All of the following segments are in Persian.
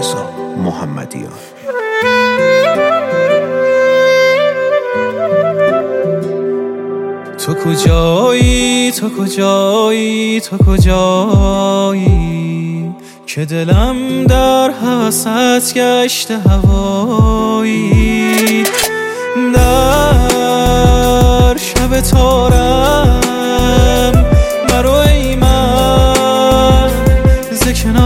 رضا محمدیان. تو کجایی، تو کجایی، تو کجایی که دلم در هوست گشته هوایی. در شب تارم برو ای من ز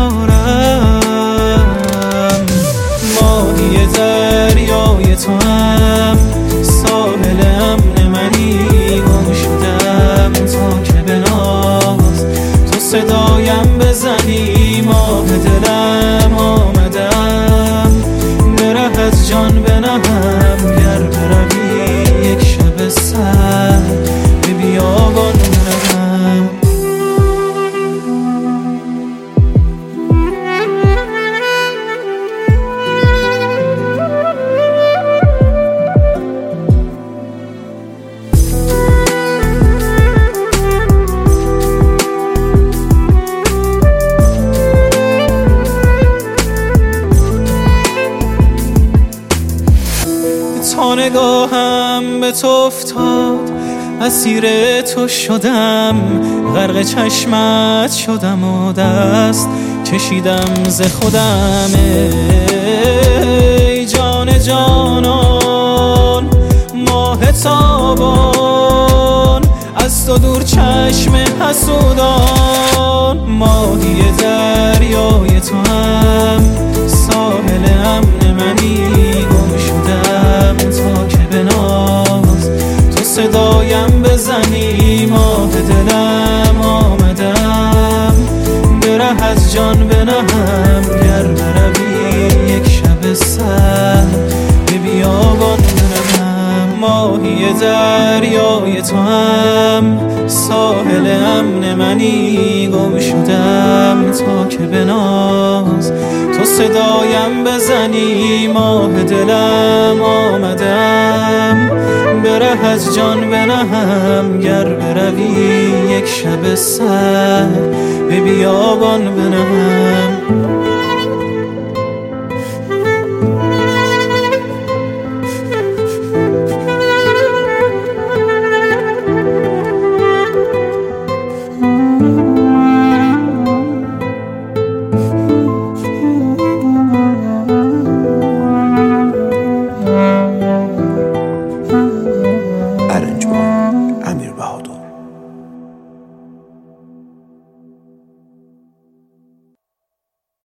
کنارم. ماهی دریای تو هم ساحل امن منی. گم شدم تا که به ناز تو صدایم بزنی. ماه دلم آمدم به ره از جان بنهم. گر بروی یک شب سر به بیابان بروم. تا نگاهم به تو افتاد اسیر تو شدم. غرق چشمت شدم و دست کشیدم ز خودم. ای جان جانان ماه تابان از تو دور چشم حسودان. ماهی دریای تو هم ساحل امن منی. گم شدم تا که به ناز تو صدایم بزنی. ماه دلم آمدم به ره از جان بنهم. گر بروی یک شب سر به بیابان بروم. ماهی دریای تو هم ساحل امن منی. گم شدم تا که به ناز تو صدایم بزنی. ماه دلم آمدم به ره از جان بنهم. گر بروی یک شب سر به بیابان بنهم.